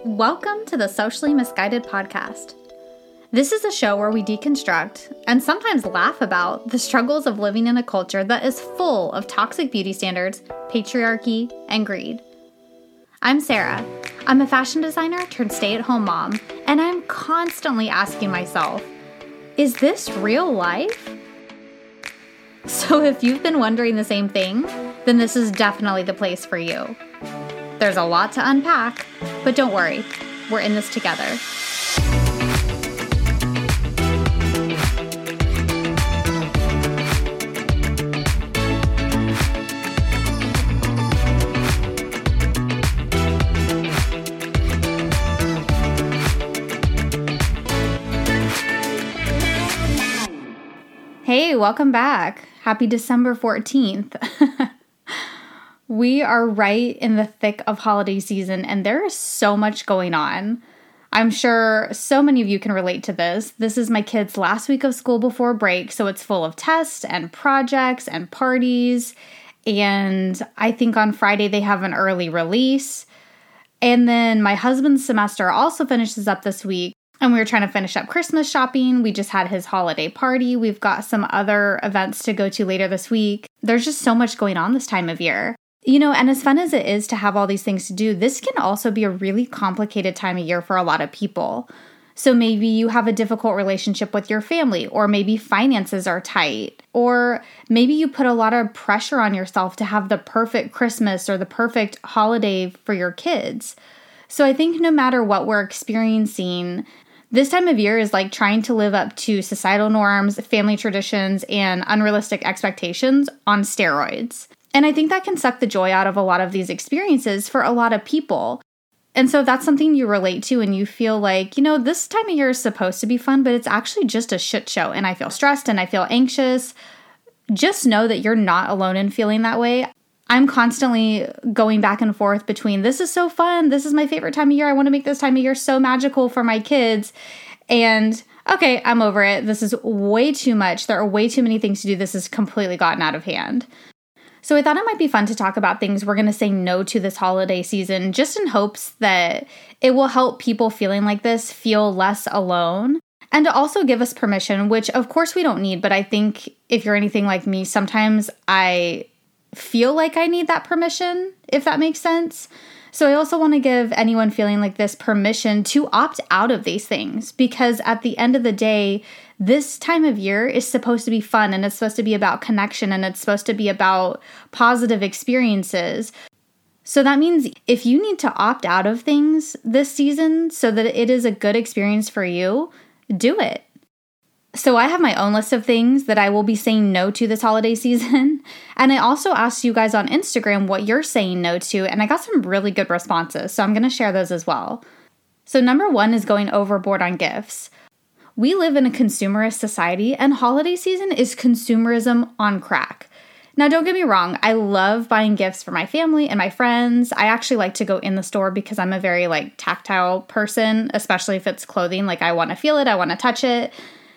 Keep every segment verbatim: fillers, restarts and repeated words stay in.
Welcome to the Socially Misguided Podcast. This is a show where we deconstruct and sometimes laugh about the struggles of living in a culture that is full of toxic beauty standards, patriarchy, and greed. I'm Sarah. I'm a fashion designer turned stay-at-home mom, and I'm constantly asking myself, is this real life? So if you've been wondering the same thing, then this is definitely the place for you. There's a lot to unpack, but don't worry, we're in this together. Hey, welcome back. Happy December fourteenth. We are right in the thick of holiday season, and there is so much going on. I'm sure so many of you can relate to this. This is my kids' last week of school before break, so it's full of tests and projects and parties. And I think on Friday they have an early release. And then my husband's semester also finishes up this week, and we were trying to finish up Christmas shopping. We just had his holiday party. We've got some other events to go to later this week. There's just so much going on this time of year. You know, and as fun as it is to have all these things to do, this can also be a really complicated time of year for a lot of people. So maybe you have a difficult relationship with your family, or maybe finances are tight, or maybe you put a lot of pressure on yourself to have the perfect Christmas or the perfect holiday for your kids. So I think no matter what we're experiencing, this time of year is like trying to live up to societal norms, family traditions, and unrealistic expectations on steroids. And I think that can suck the joy out of a lot of these experiences for a lot of people. And so if that's something you relate to and you feel like, you know, this time of year is supposed to be fun, but it's actually just a shit show and I feel stressed and I feel anxious, just know that you're not alone in feeling that way. I'm constantly going back and forth between this is so fun, this is my favorite time of year, I want to make this time of year so magical for my kids, and okay, I'm over it. This is way too much. There are way too many things to do. This has completely gotten out of hand. So I thought it might be fun to talk about things we're going to say no to this holiday season, just in hopes that it will help people feeling like this feel less alone, and to also give us permission, which of course we don't need, but I think if you're anything like me, sometimes I feel like I need that permission, if that makes sense. So I also want to give anyone feeling like this permission to opt out of these things, because at the end of the day, this time of year is supposed to be fun, and it's supposed to be about connection, and it's supposed to be about positive experiences. So that means if you need to opt out of things this season so that it is a good experience for you, do it. So I have my own list of things that I will be saying no to this holiday season. And I also asked you guys on Instagram what you're saying no to, and I got some really good responses. So I'm going to share those as well. So number one is going overboard on gifts. We live in a consumerist society, and holiday season is consumerism on crack. Now, don't get me wrong. I love buying gifts for my family and my friends. I actually like to go in the store because I'm a very like tactile person, especially if it's clothing. Like I want to feel it. I want to touch it.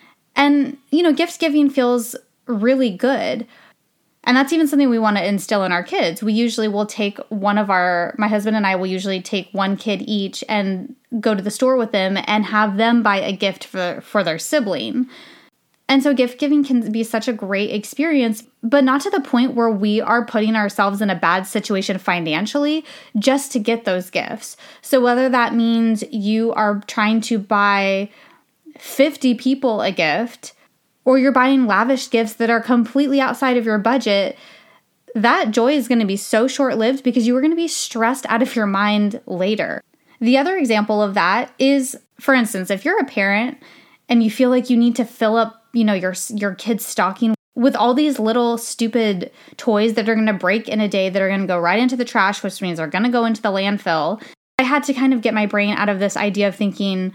And, you know, gift giving feels really good. And that's even something we want to instill in our kids. We usually will take one of our, my husband and I will usually take one kid each and go to the store with them and have them buy a gift for, for their sibling. And so gift giving can be such a great experience, but not to the point where we are putting ourselves in a bad situation financially just to get those gifts. So whether that means you are trying to buy fifty people a gift, or you're buying lavish gifts that are completely outside of your budget, that joy is going to be so short-lived because you are going to be stressed out of your mind later. The other example of that is, for instance, if you're a parent and you feel like you need to fill up, you know, your your kid's stocking with all these little stupid toys that are going to break in a day, that are going to go right into the trash, which means they're going to go into the landfill, I had to kind of get my brain out of this idea of thinking,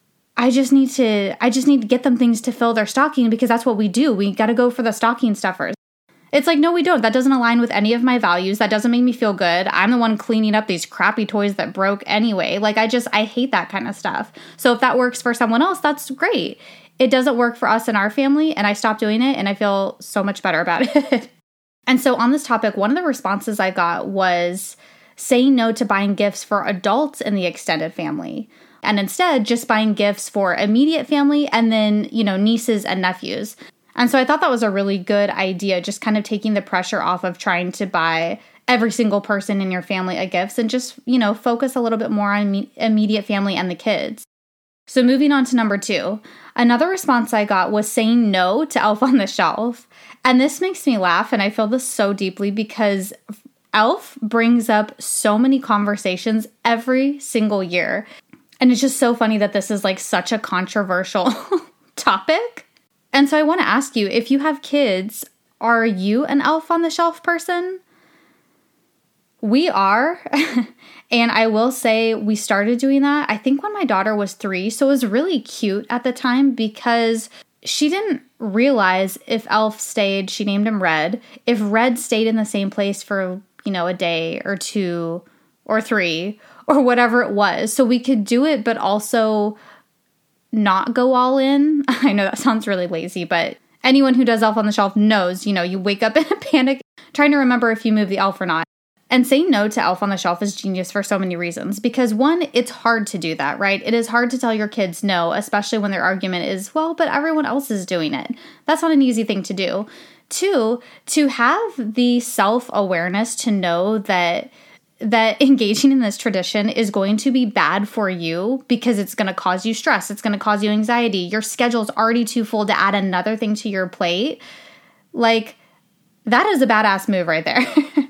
I just need to, I just need to get them things to fill their stocking because that's what we do. We got to go for the stocking stuffers. It's like, no, we don't. That doesn't align with any of my values. That doesn't make me feel good. I'm the one cleaning up these crappy toys that broke anyway. Like, I just, I hate that kind of stuff. So if that works for someone else, that's great. It doesn't work for us in our family, and I stopped doing it, and I feel so much better about it. And so on this topic, one of the responses I got was saying no to buying gifts for adults in the extended family, and instead just buying gifts for immediate family and then, you know, nieces and nephews. And so I thought that was a really good idea, just kind of taking the pressure off of trying to buy every single person in your family a gifts and just, you know, focus a little bit more on me- immediate family and the kids. So moving on to number two, another response I got was saying no to Elf on the Shelf. And this makes me laugh, and I feel this so deeply because Elf brings up so many conversations every single year. And it's just so funny that this is like such a controversial topic. And so I want to ask you, if you have kids, are you an Elf on the Shelf person? We are. And I will say we started doing that, I think when my daughter was three. So it was really cute at the time because she didn't realize if Elf stayed, she named him Red. If Red stayed in the same place for, you know, a day or two or three or whatever it was. So we could do it, but also not go all in. I know that sounds really lazy, but anyone who does Elf on the Shelf knows, you know, you wake up in a panic trying to remember if you move the elf or not. And saying no to Elf on the Shelf is genius for so many reasons. Because one, it's hard to do that, right? It is hard to tell your kids no, especially when their argument is, well, but everyone else is doing it. That's not an easy thing to do. Two, to have the self-awareness to know that that engaging in this tradition is going to be bad for you because it's going to cause you stress. It's going to cause you anxiety. Your schedule's already too full to add another thing to your plate. Like, that is a badass move right there.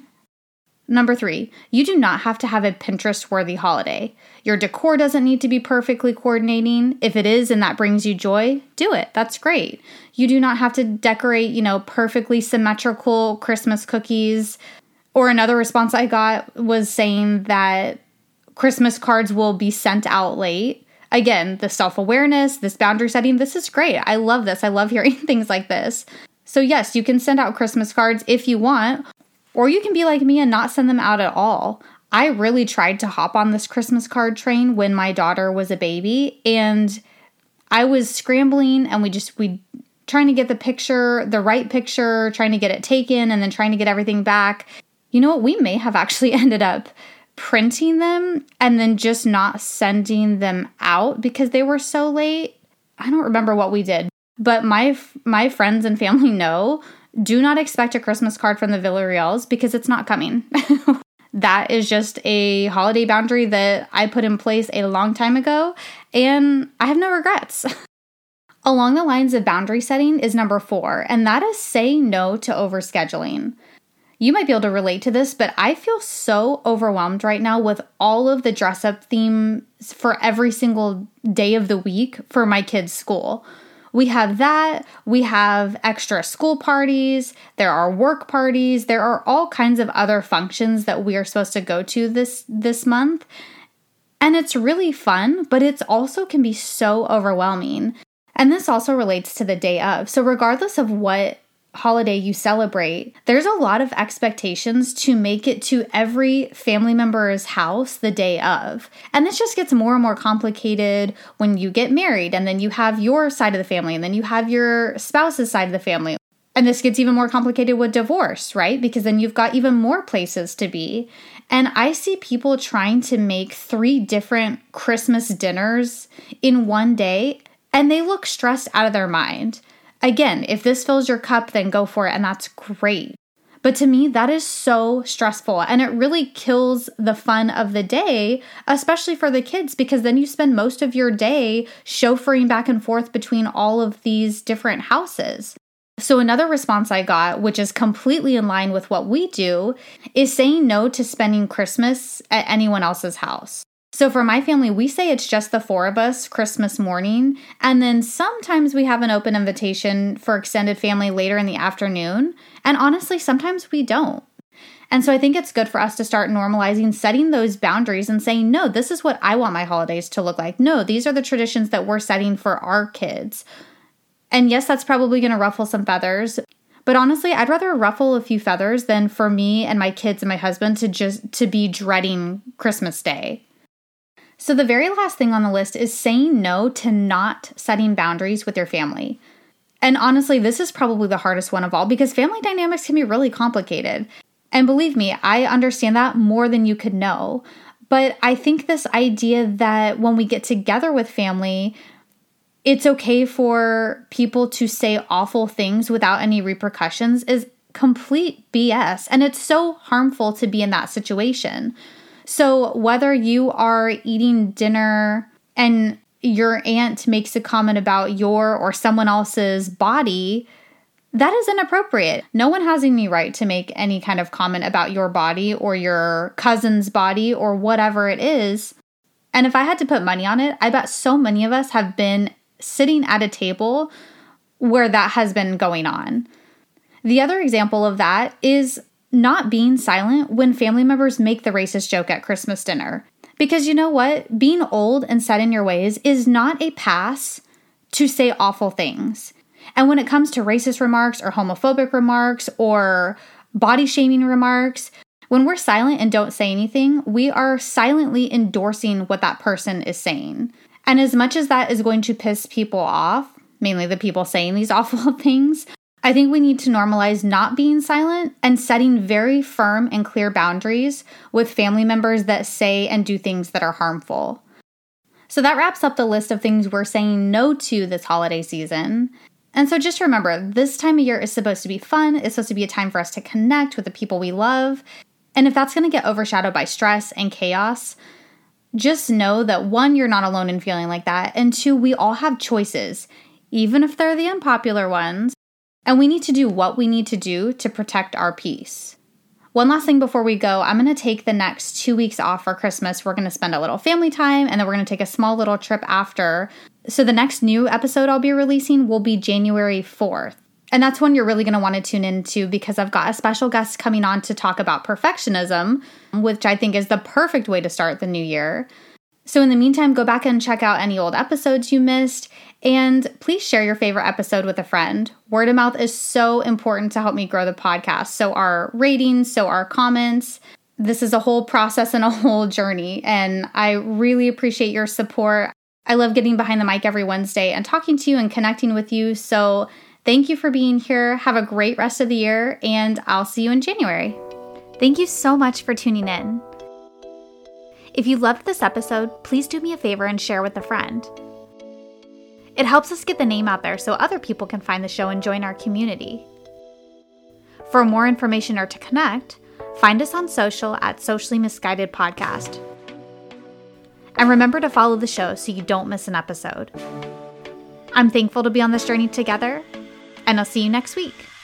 Number three, you do not have to have a Pinterest-worthy holiday. Your decor doesn't need to be perfectly coordinating. If it is and that brings you joy, do it. That's great. You do not have to decorate, you know, perfectly symmetrical Christmas cookies. Or another response I got was saying that Christmas cards will be sent out late. Again, the self-awareness, this boundary setting, this is great. I love this. I love hearing things like this. So yes, you can send out Christmas cards if you want. Or you can be like me and not send them out at all. I really tried to hop on this Christmas card train when my daughter was a baby, and I was scrambling and we just, we trying to get the picture, the right picture, trying to get it taken and then trying to get everything back. You know what? We may have actually ended up printing them and then just not sending them out because they were so late. I don't remember what we did, but my my friends and family know, do not expect a Christmas card from the Villarreals because it's not coming. That is just a holiday boundary that I put in place a long time ago, and I have no regrets. Along the lines of boundary setting is number four, and that is say no to overscheduling. You might be able to relate to this, but I feel so overwhelmed right now with all of the dress up themes for every single day of the week for my kids' school. We have that, we have extra school parties, there are work parties, there are all kinds of other functions that we are supposed to go to this this month. And it's really fun, but it's also can be so overwhelming. And this also relates to the day of. So regardless of what holiday you celebrate, there's a lot of expectations to make it to every family member's house the day of. And this just gets more and more complicated when you get married, and then you have your side of the family, and then you have your spouse's side of the family. And this gets even more complicated with divorce, right? Because then you've got even more places to be. And I see people trying to make three different Christmas dinners in one day, and they look stressed out of their mind. Again, if this fills your cup, then go for it, and that's great. But to me, that is so stressful, and it really kills the fun of the day, especially for the kids, because then you spend most of your day chauffeuring back and forth between all of these different houses. So another response I got, which is completely in line with what we do, is saying no to spending Christmas at anyone else's house. So for my family, we say it's just the four of us Christmas morning, and then sometimes we have an open invitation for extended family later in the afternoon, and honestly, sometimes we don't. And so I think it's good for us to start normalizing setting those boundaries and saying, no, this is what I want my holidays to look like. No, these are the traditions that we're setting for our kids. And yes, that's probably going to ruffle some feathers, but honestly, I'd rather ruffle a few feathers than for me and my kids and my husband to just to be dreading Christmas Day. So the very last thing on the list is saying no to not setting boundaries with your family. And honestly, this is probably the hardest one of all because family dynamics can be really complicated. And believe me, I understand that more than you could know. But I think this idea that when we get together with family, it's okay for people to say awful things without any repercussions is complete B S. And it's so harmful to be in that situation. So whether you are eating dinner and your aunt makes a comment about your or someone else's body, that is inappropriate. No one has any right to make any kind of comment about your body or your cousin's body or whatever it is. And if I had to put money on it, I bet so many of us have been sitting at a table where that has been going on. The other example of that is not being silent when family members make the racist joke at Christmas dinner. Because you know what? Being old and set in your ways is not a pass to say awful things. And when it comes to racist remarks or homophobic remarks or body shaming remarks, when we're silent and don't say anything, we are silently endorsing what that person is saying. And as much as that is going to piss people off, mainly the people saying these awful things, I think we need to normalize not being silent and setting very firm and clear boundaries with family members that say and do things that are harmful. So that wraps up the list of things we're saying no to this holiday season. And so just remember, this time of year is supposed to be fun. It's supposed to be a time for us to connect with the people we love. And if that's going to get overshadowed by stress and chaos, just know that one, you're not alone in feeling like that. And two, we all have choices, even if they're the unpopular ones. And we need to do what we need to do to protect our peace. One last thing before we go, I'm going to take the next two weeks off for Christmas. We're going to spend a little family time, and then we're going to take a small little trip after. So the next new episode I'll be releasing will be January fourth. And that's when you're really going to want to tune into because I've got a special guest coming on to talk about perfectionism, which I think is the perfect way to start the new year. So in the meantime, go back and check out any old episodes you missed. And please share your favorite episode with a friend. Word of mouth is so important to help me grow the podcast. So are ratings, so are comments. This is a whole process and a whole journey. And I really appreciate your support. I love getting behind the mic every Wednesday and talking to you and connecting with you. So thank you for being here. Have a great rest of the year. And I'll see you in January. Thank you so much for tuning in. If you loved this episode, please do me a favor and share with a friend. It helps us get the name out there so other people can find the show and join our community. For more information or to connect, find us on social at Socially Misguided Podcast. And remember to follow the show so you don't miss an episode. I'm thankful to be on this journey together, and I'll see you next week.